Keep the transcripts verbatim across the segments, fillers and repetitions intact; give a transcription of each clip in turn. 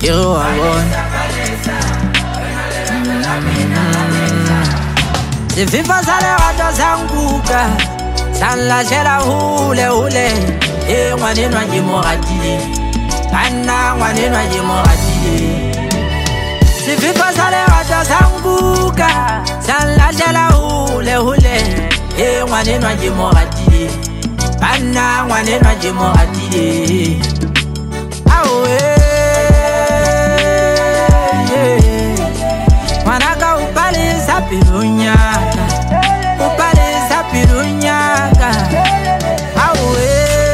Iro wa bona Sififa sa lerato sa nkuka Sa nlashela hule hule E ngwanenwa ke mo ratile Banna ngwanenwa ke mo ratile Sififa sa lerato sa nkuka Sa nlashela hule hule E ngwanenwa ke mo ratile Banna ngwanenwa ke mo ratile Awe Mwanaka upalisa pirunyaka Upalisa pirunyaka Awe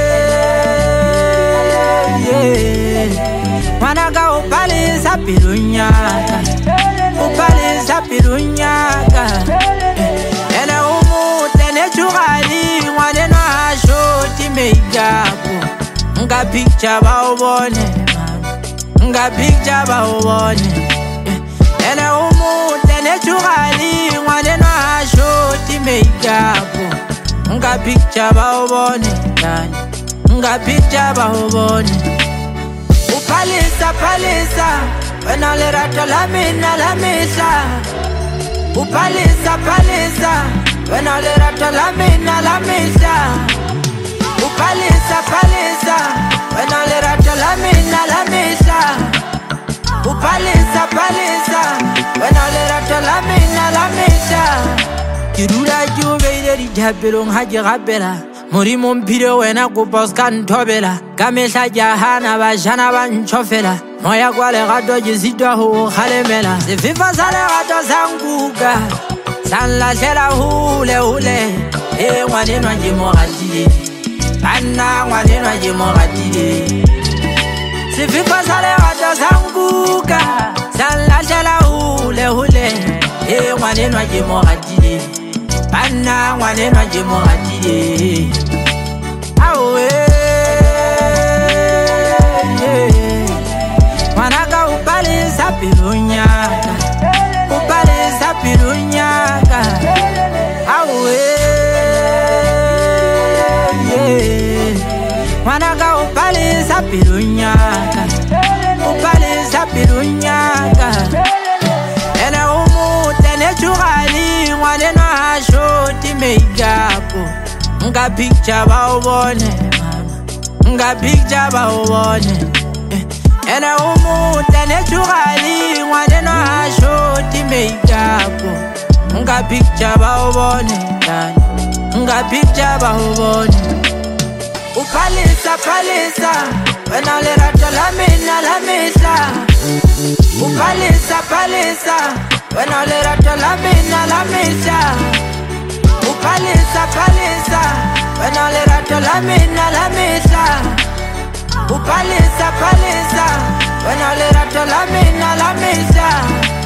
Mwanaka upalisa pirunyaka Upalisa pirunyaka Ene umu tene chukali Mwaneno ashoti meijapo Nga picture ba ubone Nga picture ba ubone Ene umu tene chukali Mwaneno ashoti meijapo Nga picture ba ubone Nga picture ba ubone Upalisa palisa Wena lerato la mina la misa Upalisa palisa Wena lerato la mina la misa Upalisa palisa Wena lerato la mina la misa Upalisa palisa Wena lerato la mina la misa Kirura juve di jabelong haji rabela Muri mumpire wena kuposka ntobela Kamesha jahana bajana banchofela Moya kwa le gato jizidwa hu khalemela Sififa sa le gato sa nkuka Sa nlashela hule hule E ngwanenwa ke mo ratile Banna ngwanenwa ke mo ratile Sififa sa le gato sa nkuka Sa nlashela hule hule E ngwanenwa ke mo ratile Banna ngwanenwa ke mo ratile Awe Mwanaka upalisa pirunyaka Upalisa pirunyaka Awe Mwanaka upalisa pirunyaka Upalisa pirunyaka Ene umu tene chukali Mwaneno ashoti meijapo Nga picture ba ubone Nga picture ba ubone Ene umu tene chukali Mwaneno ashoti meijapo Nga picture ba ubone Nga picture ba ubone Upalisa palisa Wena lerato la mina la misa Upalisa palisa Wena lerato la mina la misa Upalisa palisa Wena lerato la mina la misa Upalisa palisa Wena lerato la mina la misa